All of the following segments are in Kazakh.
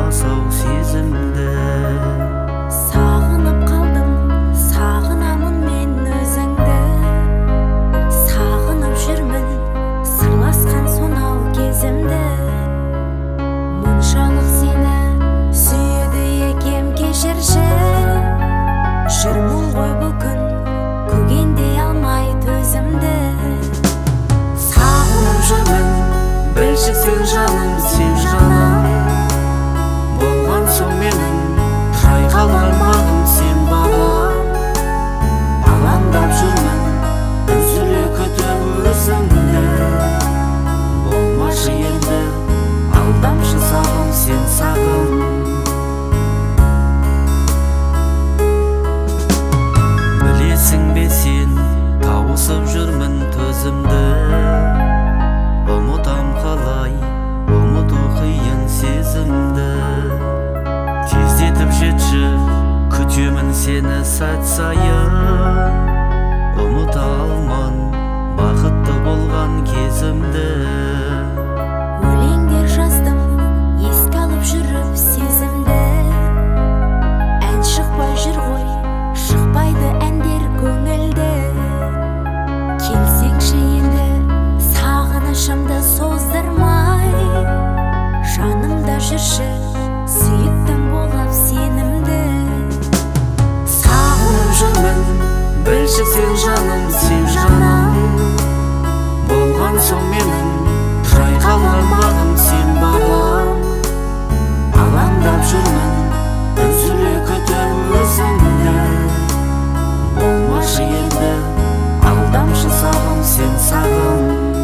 асау сезімді. Сағынып қалдым, сағынамын мен өзіңді. Сағынып жүрмін сырласқан сонау кезімді. Мұншалық сені сүйеді екем, кешірші. Жүрмін ғой бұл күн көгендей алмай төзімді. Сағынып жүрмін, білші сен жаным, сен жаным. Болған соң менің жайқалған бағым, сен бағым. Алаңдап жүрмін, үзіле күтіп өзіңді. Болмашы енді алдамшы сағым, сен сағым. Білесің бе сен, тауысып жүрмін төзімді. Ұмытам қалай, ұмыту қиын сезімді. Тездетіп жетші, күтемін сені сәт сайын. Ұмыта алман бақытты болған кезімді. Өлеңдер жаздым, еске алып жүріп сезімді. Ән шықпай жүр ғой, шықпайды әндер көңілді. Келсеңші енді сағынышымды создырмай, жанымда жүрші, сүйіктім болып сенімді. Сағынып жүрмін, білші сен жаным, сен жаным. Болған соң менің жайқалған бағым, сен бағым. Алаңдап жүрмін, үзіле күтіп өзіңді. Болмашы енді алдамшы сағым, сен сағым.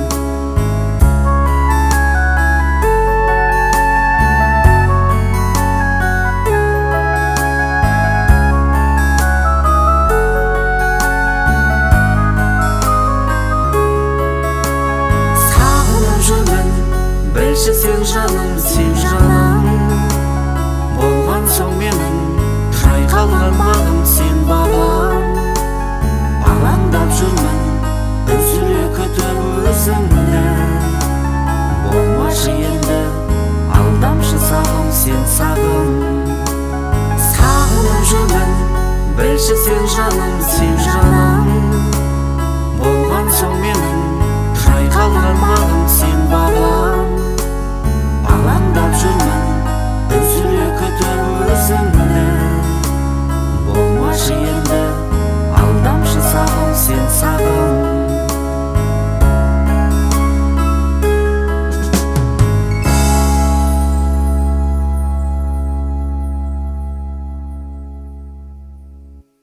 Білші сен жаным, сен жаным. Болған соң менің жайқалған бағым, сен бағым. Алаңдап жүрмін, үзіле күтіп өзіңді. Болмашы енді алдамшы сағым, сен сағым. Сағынып жүрмін, білші сен жаным, сен жаным. Болған соң менің жайқалған бағым, сен бағым.